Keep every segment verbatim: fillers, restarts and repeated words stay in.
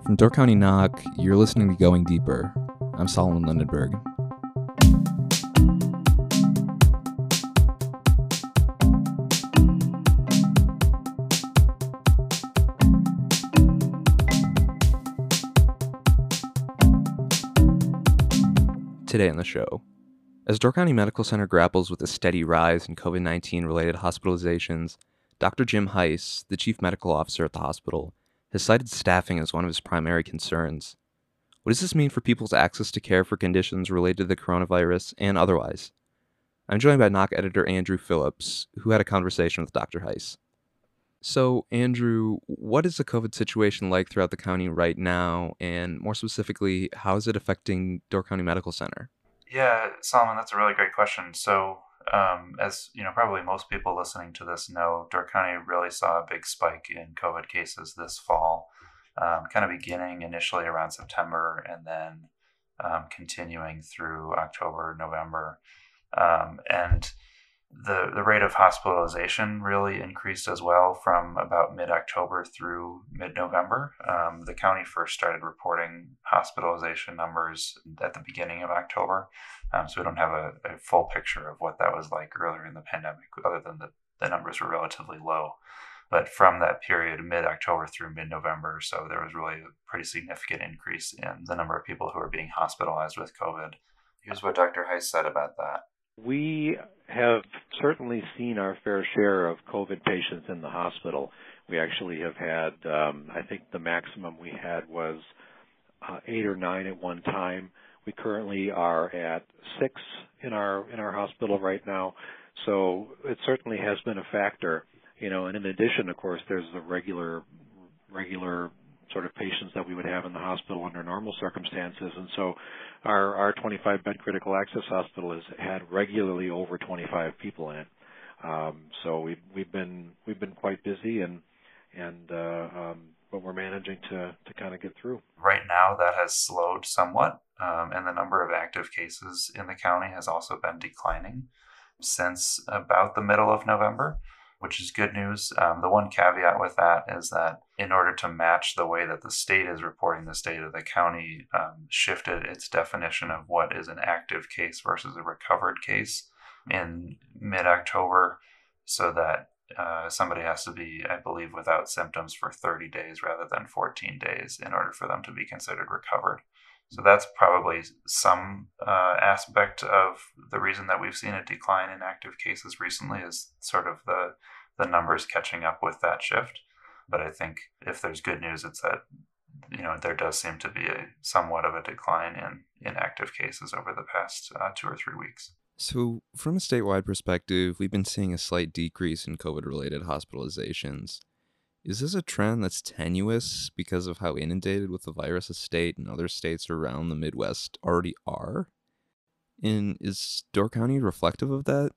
From Door County Knock, you're listening to Going Deeper. I'm Solomon Lindenberg. Today on the show, as Door County Medical Center grapples with a steady rise in covid nineteen related hospitalizations, Doctor Jim Heiss, the chief medical officer at the hospital, has cited staffing as one of his primary concerns. What does this mean for people's access to care for conditions related to the coronavirus and otherwise? I'm joined by Knock editor Andrew Phillips, who had a conversation with Doctor Heiss. So, Andrew, what is the COVID situation like throughout the county right now, and more specifically, how is it affecting Door County Medical Center? Yeah, Solomon, that's a really great question. So, um, as you know, probably most people listening to this know, Door County really saw a big spike in COVID cases this fall, um, kind of beginning initially around September and then um, continuing through October, November. Um, and the the rate of hospitalization really increased as well from about mid-October through mid-November. Um, the county first started reporting hospitalization numbers at the beginning of October, um, so we don't have a, a full picture of what that was like earlier in the pandemic, other than that the numbers were relatively low. But from that period, mid-October through mid-November, so there was really a pretty significant increase in the number of people who are being hospitalized with COVID. Here's what Doctor Heiss said about that. We have certainly seen our fair share of COVID patients in the hospital. We actually have had, um, I think the maximum we had was uh, eight or nine at one time. We currently are at six in our in our hospital right now. So it certainly has been a factor, you know. And in addition, of course, there's the regular regular sort of patients that we would have in the hospital under normal circumstances. And so our our twenty-five bed critical access hospital has had regularly over twenty-five people in it. Um, so we've we've been we've been quite busy, and and uh, um, but we're managing to to kind of get through. Right now, that has slowed somewhat, um, and the number of active cases in the county has also been declining since about the middle of November, which is good news. Um, the one caveat with that is that in order to match the way that the state is reporting this data, the county um, shifted its definition of what is an active case versus a recovered case in mid-October, so that uh, somebody has to be, I believe, without symptoms for thirty days rather than fourteen days in order for them to be considered recovered. So that's probably some uh, aspect of the reason that we've seen a decline in active cases recently, is sort of the the numbers catching up with that shift. But I think if there's good news, it's that, you know, there does seem to be a somewhat of a decline in, in active cases over the past uh, two or three weeks. So, from a statewide perspective, we've been seeing a slight decrease in COVID-related hospitalizations. Is this a trend that's tenuous because of how inundated with the virus a state and other states around the Midwest already are? And is Door County reflective of that?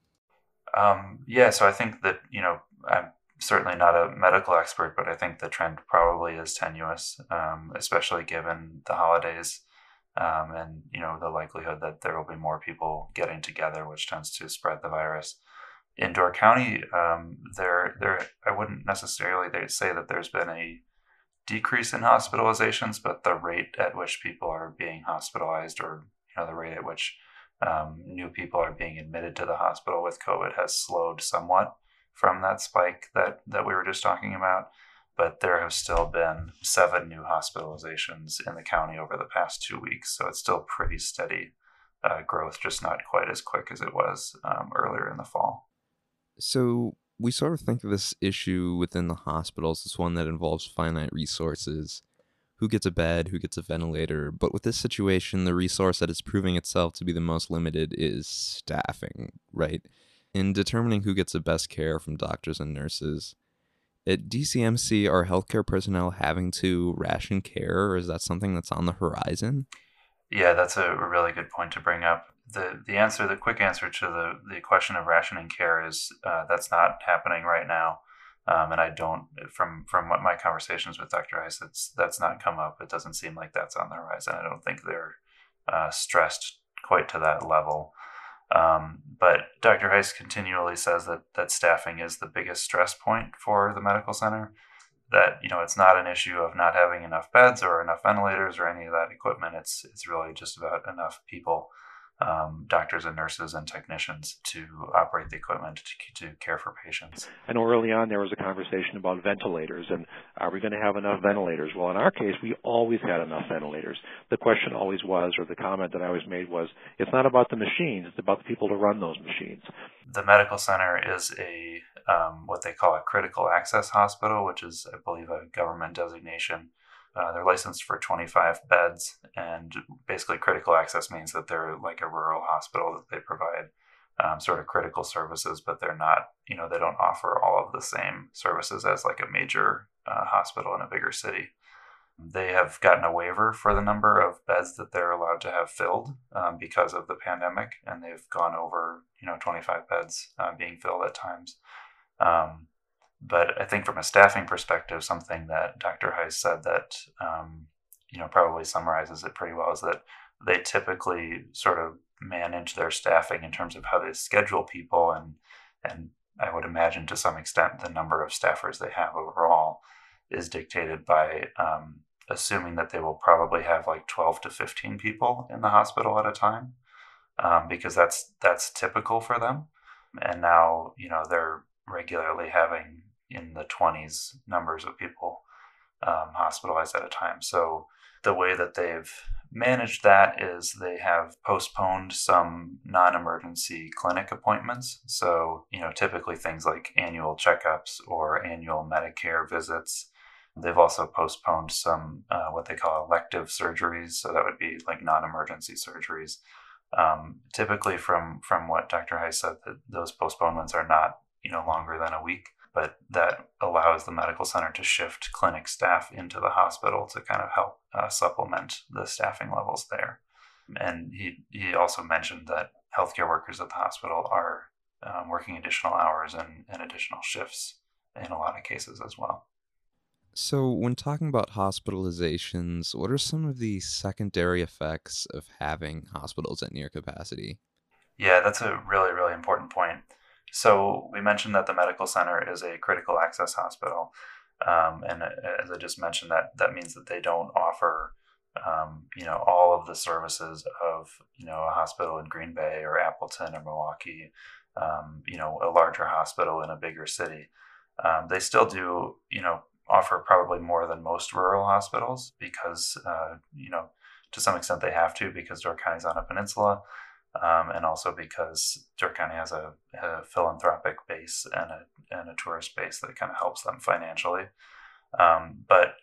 Um, yeah, so I think that, you know, I'm certainly not a medical expert, but I think the trend probably is tenuous, um, especially given the holidays um, and, you know, the likelihood that there will be more people getting together, which tends to spread the virus. In Door County, um, there, there, I wouldn't necessarily say that there's been a decrease in hospitalizations, but the rate at which people are being hospitalized, or you know, the rate at which um, new people are being admitted to the hospital with COVID, has slowed somewhat from that spike that that we were just talking about. But there have still been seven new hospitalizations in the county over the past two weeks, so it's still pretty steady uh, growth, just not quite as quick as it was um, earlier in the fall. So we sort of think of this issue within the hospitals as one that involves finite resources. Who gets a bed, who gets a ventilator? But with this situation, the resource that is proving itself to be the most limited is staffing, right? In determining who gets the best care from doctors and nurses. At D C M C, are healthcare personnel having to ration care, or is that something that's on the horizon? Yeah, that's a really good point to bring up. The the answer, the quick answer to the, the question of rationing care is uh, that's not happening right now. Um, and I don't, from from what my conversations with Doctor Heiss, it's, that's not come up. It doesn't seem like that's on the horizon. I don't think they're uh, stressed quite to that level. Um, but Doctor Heiss continually says that, that staffing is the biggest stress point for the medical center. that, you know, it's not an issue of not having enough beds or enough ventilators or any of that equipment. It's it's really just about enough people, um, doctors and nurses and technicians to operate the equipment to, to care for patients. I know early on there was a conversation about ventilators and are we going to have enough ventilators? Well, in our case, we always had enough ventilators. The question always was, or the comment that I always made was, it's not about the machines, it's about the people to run those machines. The medical center is a um, what they call a critical access hospital, which is, I believe, a government designation. Uh, they're licensed for twenty-five beds, and basically critical access means that they're like a rural hospital that they provide um, sort of critical services, but they're not, you know, they don't offer all of the same services as like a major uh, hospital in a bigger city. They have gotten a waiver for the number of beds that they're allowed to have filled um, because of the pandemic, and they've gone over, you know, twenty-five beds uh, being filled at times. Um, But I think from a staffing perspective, something that Doctor Heiss said that, um, you know, probably summarizes it pretty well is that they typically sort of manage their staffing in terms of how they schedule people. And, and I would imagine to some extent the number of staffers they have overall is dictated by um, assuming that they will probably have like twelve to fifteen people in the hospital at a time, um, because that's, that's typical for them. And now, you know, they're regularly having in the twenties numbers of people um, hospitalized at a time. So the way that they've managed that is they have postponed some non-emergency clinic appointments. So, you know, typically things like annual checkups or annual Medicare visits. They've also postponed some uh, what they call elective surgeries. So that would be like non-emergency surgeries. Um, typically from, from what Doctor Heiss said, that those postponements are not, you know, longer than a week. But that allows the medical center to shift clinic staff into the hospital to kind of help uh, supplement the staffing levels there. And he, he also mentioned that healthcare workers at the hospital are um, working additional hours and, and additional shifts in a lot of cases as well. So, when talking about hospitalizations, what are some of the secondary effects of having hospitals at near capacity? Yeah, that's a really, really important point. So we mentioned that the medical center is a critical access hospital. Um, and as I just mentioned, that, that means that they don't offer, um, you know, all of the services of, you know, a hospital in Green Bay or Appleton or Milwaukee, um, you know, a larger hospital in a bigger city. Um, they still do, you know, offer probably more than most rural hospitals because, uh, you know, to some extent they have to because Door County's on a peninsula. Um, and also because Door County has a, a philanthropic base and a, and a tourist base that kind of helps them financially. Um, but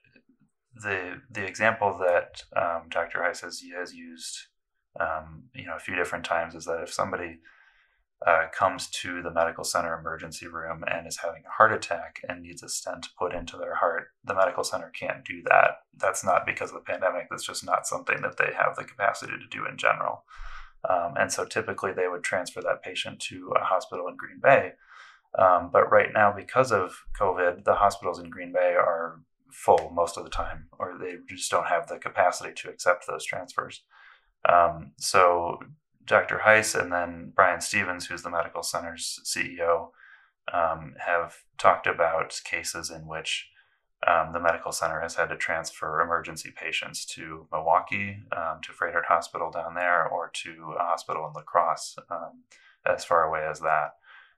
the the example that um, Doctor Heiss has, has used, um, you know, a few different times is that if somebody uh, comes to the medical center emergency room and is having a heart attack and needs a stent put into their heart, the medical center can't do that. That's not because of the pandemic. That's just not something that they have the capacity to do in general. Um, and so typically they would transfer that patient to a hospital in Green Bay. Um, but right now, because of COVID, the hospitals in Green Bay are full most of the time, or they just don't have the capacity to accept those transfers. Um, so Doctor Heiss and then Brian Stevens, who's the medical center's C E O, um, have talked about cases in which Um, the medical center has had to transfer emergency patients to Milwaukee, um, to Froedtert Hospital down there, or to a hospital in La Crosse, um, as far away as that.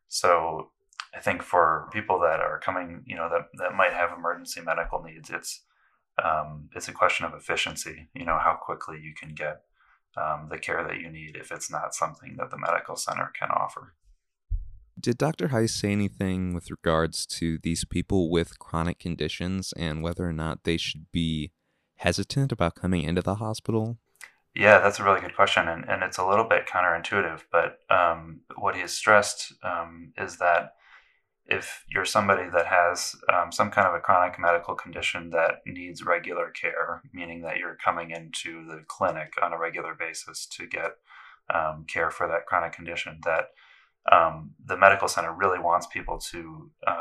So I think for people that are coming, you know, that, that might have emergency medical needs, it's um, it's a question of efficiency, you know, how quickly you can get um, the care that you need if it's not something that the medical center can offer. Did Doctor Heiss say anything with regards to these people with chronic conditions and whether or not they should be hesitant about coming into the hospital? Yeah, that's a really good question, and, and it's a little bit counterintuitive, but um, what he has stressed um, is that if you're somebody that has um, some kind of a chronic medical condition that needs regular care, meaning that you're coming into the clinic on a regular basis to get um, care for that chronic condition, that um, the medical center really wants people to uh,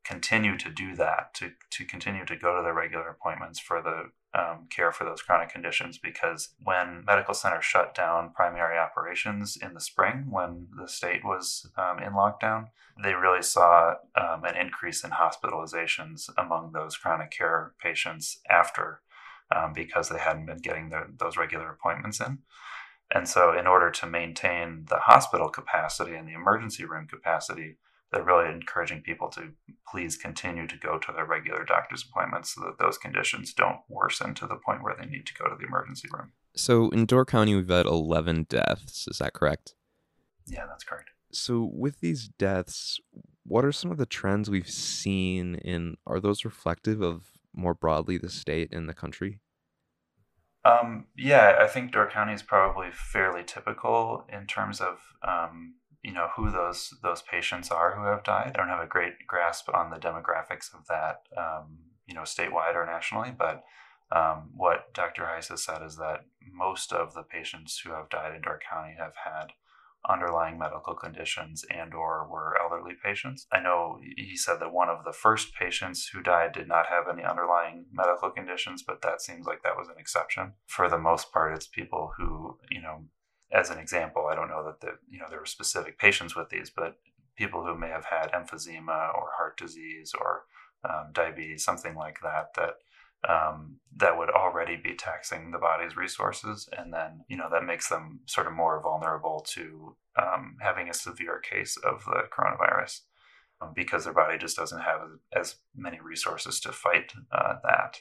continue to do that, to, to continue to go to their regular appointments for the um, care for those chronic conditions. Because when medical centers shut down primary operations in the spring, when the state was um, in lockdown, they really saw um, an increase in hospitalizations among those chronic care patients after, um, because they hadn't been getting their, those regular appointments in. And so in order to maintain the hospital capacity and the emergency room capacity, they're really encouraging people to please continue to go to their regular doctor's appointments so that those conditions don't worsen to the point where they need to go to the emergency room. So in Door County, we've had eleven deaths. Is that correct? Yeah, that's correct. So with these deaths, what are some of the trends we've seen, and are those reflective of more broadly the state and the country? Um, yeah, I think Door County is probably fairly typical in terms of um, you know who those those patients are who have died. I don't have a great grasp on the demographics of that, um, you know, statewide or nationally, but um, what Doctor Heiss has said is that most of the patients who have died in Door County have had underlying medical conditions and or were elderly patients. I know he said that one of the first patients who died did not have any underlying medical conditions, but that seems like that was an exception. For the most part, it's people who, you know, as an example, I don't know that the, you know, there were specific patients with these, but people who may have had emphysema or heart disease or um, diabetes, something like that, that Um, that would already be taxing the body's resources. And then, you know, that makes them sort of more vulnerable to um, having a severe case of the coronavirus um, because their body just doesn't have as many resources to fight uh, that.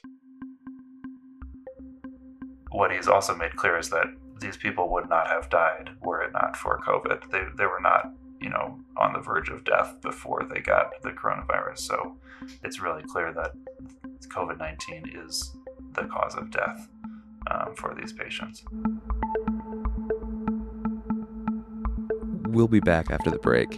What he's also made clear is that these people would not have died were it not for COVID. They, they were not, you know, on the verge of death before they got the coronavirus. So it's really clear that COVID nineteen is the cause of death um, for these patients. We'll be back after the break.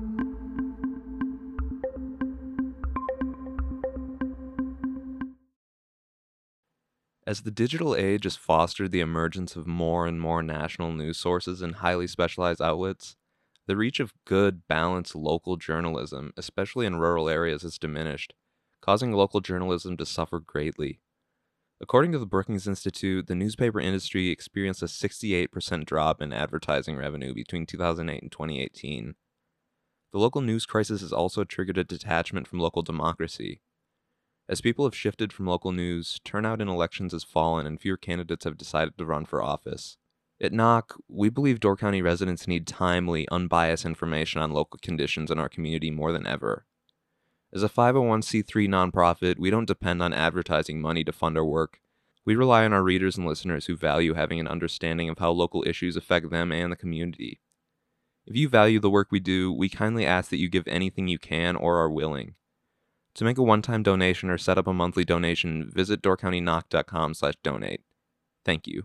As the digital age has fostered the emergence of more and more national news sources and highly specialized outlets, the reach of good, balanced local journalism, especially in rural areas, has diminished, causing local journalism to suffer greatly. According to the Brookings Institute, the newspaper industry experienced a sixty-eight percent drop in advertising revenue between two thousand eight and twenty eighteen. The local news crisis has also triggered a detachment from local democracy. As people have shifted from local news, turnout in elections has fallen and fewer candidates have decided to run for office. At N O C, we believe Door County residents need timely, unbiased information on local conditions in our community more than ever. As a five oh one c three nonprofit, we don't depend on advertising money to fund our work. We rely on our readers and listeners who value having an understanding of how local issues affect them and the community. If you value the work we do, we kindly ask that you give anything you can or are willing. To make a one-time donation or set up a monthly donation, visit doorcountyknock.com slash donate. Thank you.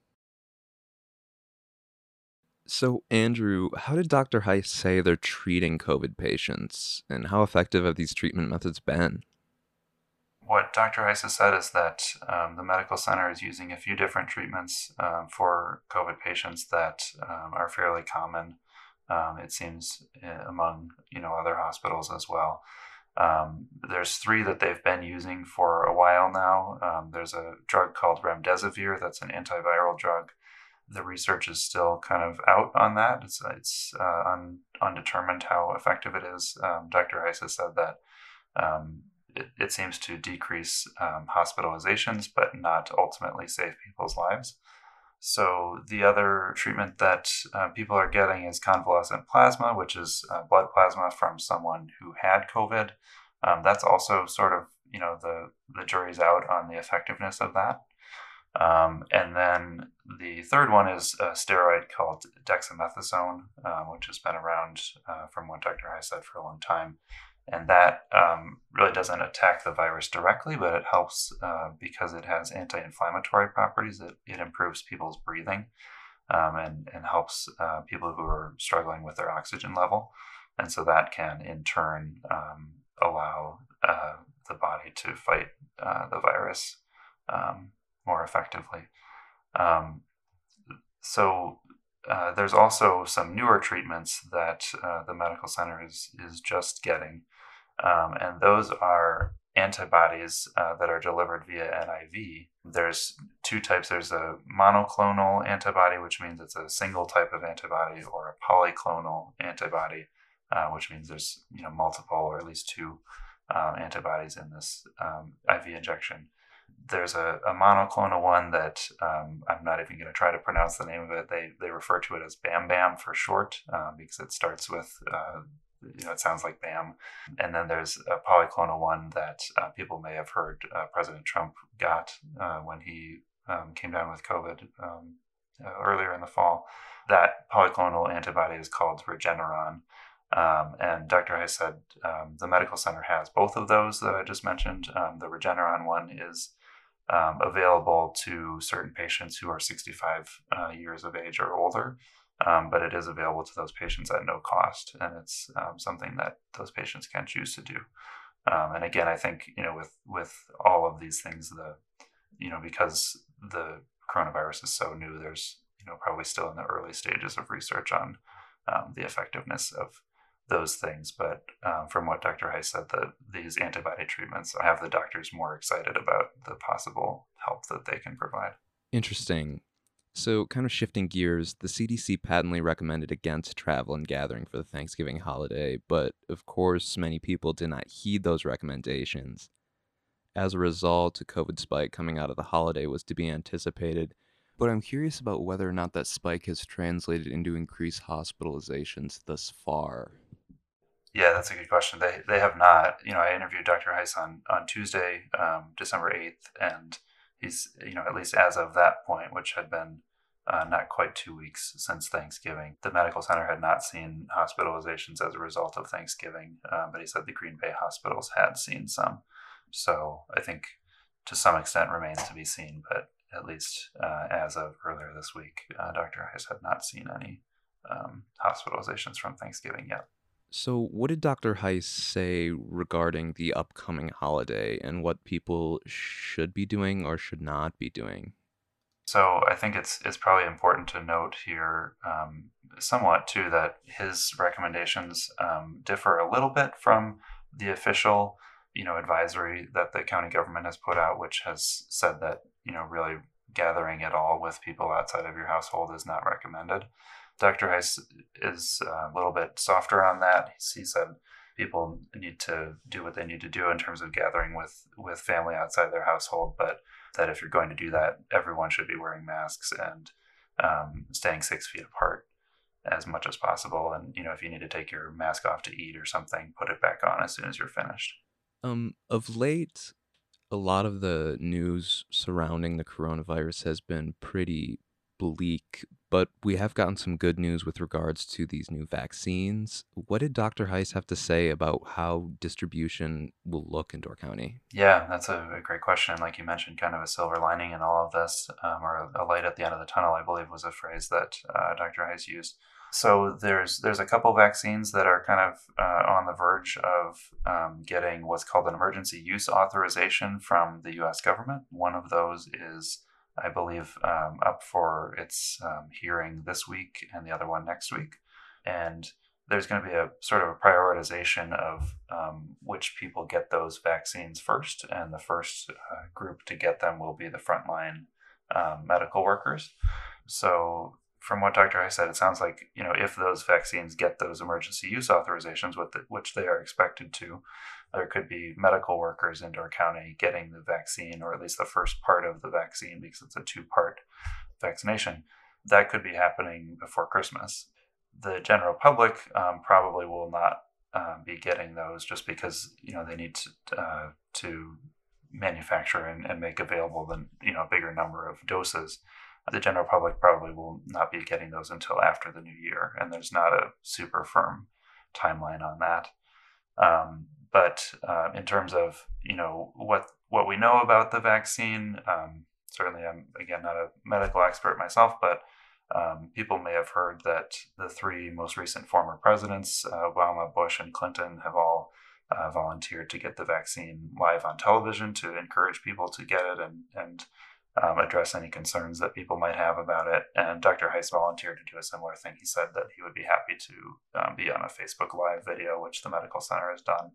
So, Andrew, how did Doctor Heiss say they're treating COVID patients, and how effective have these treatment methods been? What Doctor Heiss has said is that um, the medical center is using a few different treatments um, for COVID patients that um, are fairly common. Um, it seems among you know other hospitals as well. Um, there's three that they've been using for a while now. Um, there's a drug called remdesivir that's an antiviral drug. The research is still kind of out on that. It's it's uh, un, undetermined how effective it is. Um, Doctor Heiss has said that um, it, it seems to decrease um, hospitalizations, but not ultimately save people's lives. So the other treatment that uh, people are getting is convalescent plasma, which is uh, blood plasma from someone who had COVID. Um, that's also sort of, you know, the, the jury's out on the effectiveness of that. Um, and then the third one is a steroid called dexamethasone, uh, which has been around uh, from what Doctor Heiss said for a long time. And that um, really doesn't attack the virus directly, but it helps uh, because it has anti-inflammatory properties. It, it improves people's breathing um, and, and helps uh, people who are struggling with their oxygen level. And so that can, in turn, um, allow uh, the body to fight uh, the virus um, more effectively. Um, so uh, there's also some newer treatments that uh, the medical center is, is just getting. Um, and those are antibodies uh, that are delivered via N I V. There's two types. There's a monoclonal antibody, which means it's a single type of antibody, or a polyclonal antibody, uh, which means there's you know multiple or at least two um, antibodies in this um, I V injection. There's a, a monoclonal one that um, I'm not even going to try to pronounce the name of it. They they refer to it as Bam Bam for short um, because it starts with uh, you know it sounds like Bam. And then there's a polyclonal one that uh, people may have heard uh, President Trump got uh, when he um, came down with COVID um, uh, earlier in the fall. That polyclonal antibody is called Regeneron. Um, and Doctor Heiss said um, the medical center has both of those that I just mentioned. Um, the Regeneron one is um, available to certain patients who are sixty-five uh, years of age or older, um, but it is available to those patients at no cost, and it's um, something that those patients can choose to do. Um, and again, I think you know with with all of these things, the you know because the coronavirus is so new, there's you know probably still in the early stages of research on um, the effectiveness of those things. But um, from what Doctor Heiss said, that these antibody treatments have the doctors more excited about the possible help that they can provide. Interesting. So, kind of shifting gears, the C D C patently recommended against travel and gathering for the Thanksgiving holiday, but of course, many people did not heed those recommendations. As a result, a COVID spike coming out of the holiday was to be anticipated, but I'm curious about whether or not that spike has translated into increased hospitalizations thus far. Yeah, that's a good question. They they have not. You know, I interviewed Doctor Heiss on on Tuesday, um, December eighth, and he's you know at least as of that point, which had been uh, not quite two weeks since Thanksgiving, the medical center had not seen hospitalizations as a result of Thanksgiving. Um, but he said the Green Bay hospitals had seen some. So I think to some extent remains to be seen, but at least uh, as of earlier this week, uh, Doctor Heiss had not seen any um, hospitalizations from Thanksgiving yet. So, what did Doctor Heiss say regarding the upcoming holiday and what people should be doing or should not be doing? So, I think it's it's probably important to note here, um, somewhat too, that his recommendations um, differ a little bit from the official, you know, advisory that the county government has put out, which has said that you know really gathering at all with people outside of your household is not recommended. Doctor Heiss is a little bit softer on that. He said people need to do what they need to do in terms of gathering with, with family outside their household, but that if you're going to do that, everyone should be wearing masks and um, staying six feet apart as much as possible. And, you know, if you need to take your mask off to eat or something, put it back on as soon as you're finished. Um, of late, a lot of the news surrounding the coronavirus has been pretty bleak, but we have gotten some good news with regards to these new vaccines. What did Doctor Heiss have to say about how distribution will look in Door County? Yeah, that's a, a great question. Like you mentioned, kind of a silver lining in all of this, um, or a, a light at the end of the tunnel, I believe was a phrase that uh, Doctor Heiss used. So there's there's a couple vaccines that are kind of uh, on the verge of um, getting what's called an emergency use authorization from the U S government. One of those is, I believe, um, up for its um, hearing this week, and the other one next week. And there's going to be a sort of a prioritization of um, which people get those vaccines first. And the first uh, group to get them will be the frontline um, medical workers. So from what Doctor Heiss said, it sounds like, you know, if those vaccines get those emergency use authorizations, with the, which they are expected to, there could be medical workers in Door County getting the vaccine, or at least the first part of the vaccine, because it's a two-part vaccination. That could be happening before Christmas. The general public um, probably will not um, be getting those, just because you know they need to uh, to manufacture and, and make available the you know a bigger number of doses. The general public probably will not be getting those until after the new year, and there's not a super firm timeline on that. Um, but uh, in terms of you know what what we know about the vaccine, um, certainly I'm again not a medical expert myself, but um, people may have heard that the three most recent former presidents, uh, Obama, Bush, and Clinton, have all uh, volunteered to get the vaccine live on television to encourage people to get it and and Um, address any concerns that people might have about it. And Doctor Heiss volunteered to do a similar thing. He said that he would be happy to um, be on a Facebook Live video, which the medical center has done,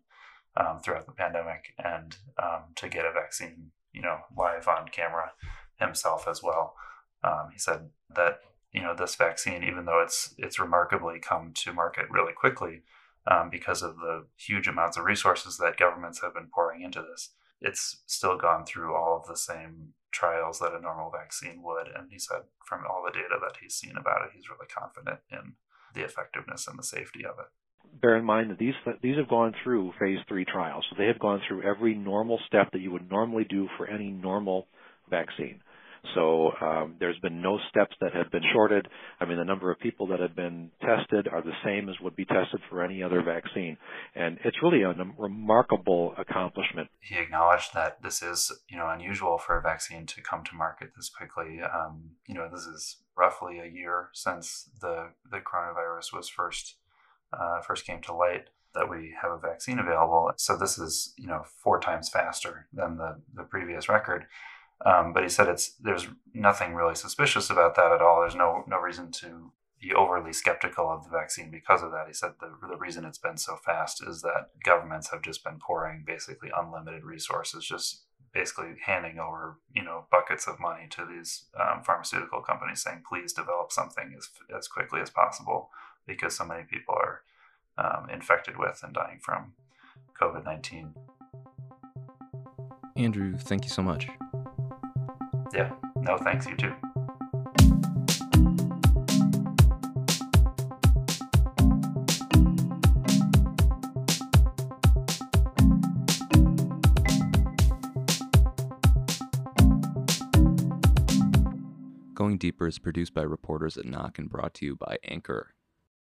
um, throughout the pandemic, and um, to get a vaccine, you know, live on camera himself as well. Um, he said that, you know, this vaccine, even though it's it's remarkably come to market really quickly um, because of the huge amounts of resources that governments have been pouring into this, it's still gone through all of the same trials that a normal vaccine would. And he said from all the data that he's seen about it, he's really confident in the effectiveness and the safety of it. Bear in mind that these these have gone through phase three trials. So they have gone through every normal step that you would normally do for any normal vaccine. So um, there's been no steps that have been shorted. I mean, the number of people that have been tested are the same as would be tested for any other vaccine. And it's really a remarkable accomplishment. He acknowledged that this is, you know, unusual for a vaccine to come to market this quickly. Um, you know, this is roughly a year since the, the coronavirus was first uh, first came to light that we have a vaccine available. So this is, you know, four times faster than the, the previous record. Um, but he said it's there's nothing really suspicious about that at all. There's no no reason to be overly skeptical of the vaccine because of that. He said the, the reason it's been so fast is that governments have just been pouring basically unlimited resources, just basically handing over, you know, buckets of money to these um, pharmaceutical companies saying, please develop something as, as quickly as possible because so many people are um, infected with and dying from COVID nineteen. Andrew, thank you so much. Yeah, no thanks, you too. Going Deeper is produced by reporters at Knock and brought to you by Anchor.